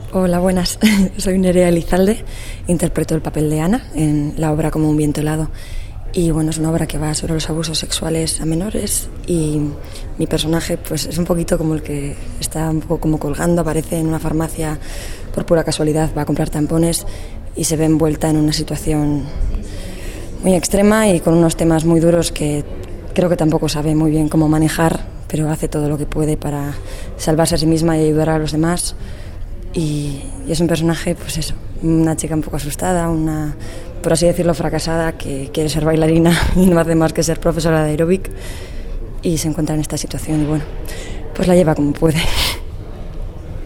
Hola, buenas. Soy Nerea Elizalde, interpreto el papel de Ana en la obra Como un viento helado. Y bueno, es una obra que va sobre los abusos sexuales a menores y mi personaje pues es un poquito como el que está un poco como colgando, aparece en una farmacia por pura casualidad, va a comprar tampones y se ve envuelta en una situación muy extrema y con unos temas muy duros que creo que tampoco sabe muy bien cómo manejar, pero hace todo lo que puede para salvarse a sí misma y ayudar a los demás. Y es un personaje, pues eso, una chica un poco asustada, una, por así decirlo, fracasada, que quiere ser bailarina y no hace más que ser profesora de aeróbic y se encuentra en esta situación y bueno, pues la lleva como puede.